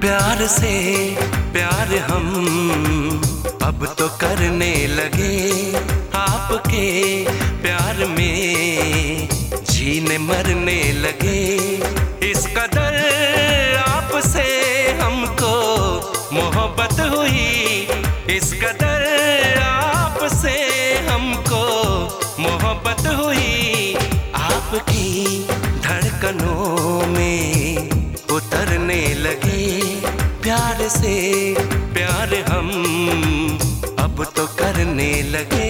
प्यार से प्यार हम अब तो करने लगे, आपके प्यार में जीने मरने लगे। इस कदर आपसे हमको मोहब्बत हुई, इस कदर आपसे हमको मोहब्बत हुई। आपकी धड़कनों में उतरने लगे, प्यार से प्यार हम अब तो करने लगे।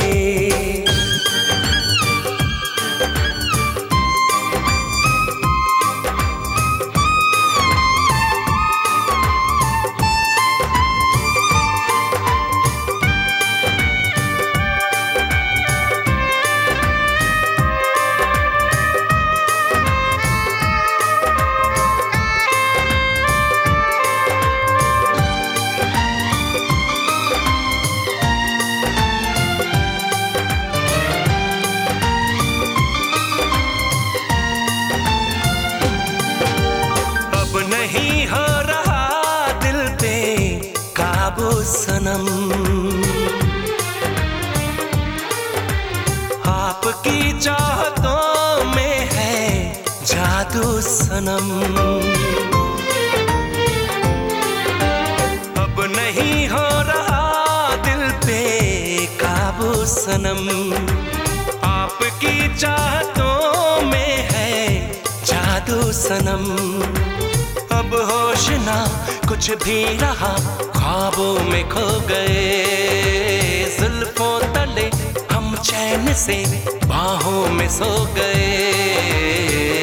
नहीं हो रहा दिल पे काबू सनम, आपकी चाहतों में है जादू सनम। अब नहीं हो रहा दिल पे काबू सनम, आपकी चाहतों में है जादू सनम। अब होश ना कुछ भी रहा, ख्वाबों में खो गए, जुल्फों तले हम चैन से बाहों में सो गए।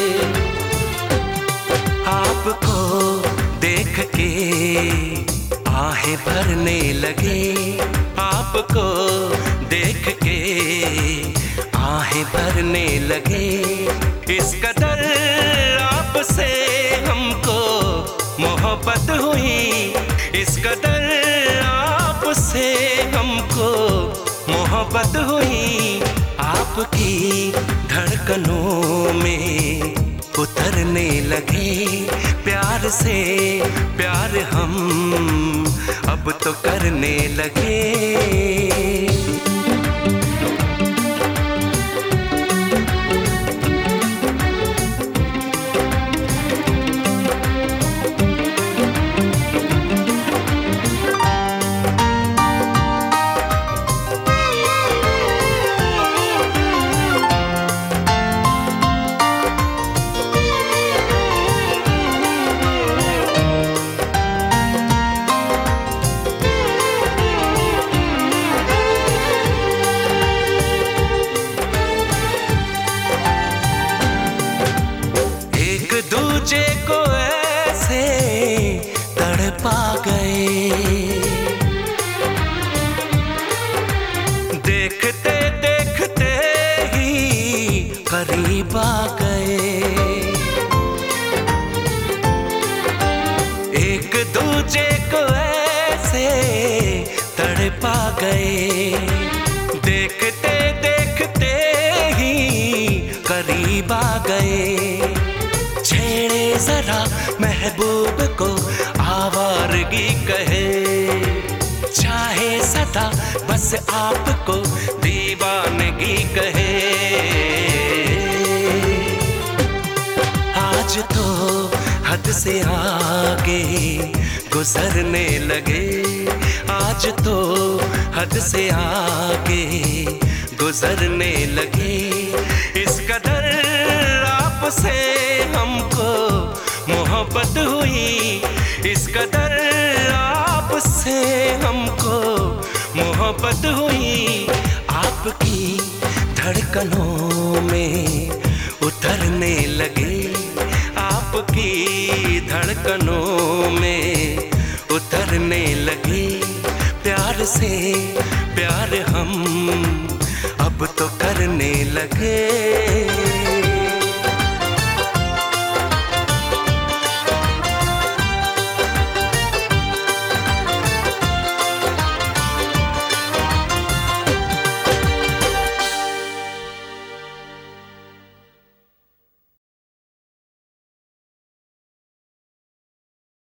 आपको देख के आहें भरने लगे, आपको देख के आहें भरने लगे। इस कदर आपसे हमको मोहब्बत हुई, इस कदर आपसे हमको मोहब्बत हुई। आपकी धड़कनों में उतरने लगे, प्यार से प्यार हम अब तो करने लगे। दूजे को ऐसे तड़पा गए, देखते देखते ही करीब आ गए। एक दूजे को ऐसे तड़पा गए, देखते देखते ही करीब आ गए। छेड़े जरा महबूब को आवारगी कहे, चाहे सदा बस आपको दीवानगी कहे। आज तो हद से आगे गुजरने लगे, आज तो हद से आगे गुजरने लगे। इस कदर आपसे हमको मोहब्बत हुई, इस कदर आपसे हमको मोहब्बत हुई। आपकी धड़कनों में उतरने लगे, आपकी धड़कनों में उतरने लगे। प्यार से प्यार हम अब तो करने लगे।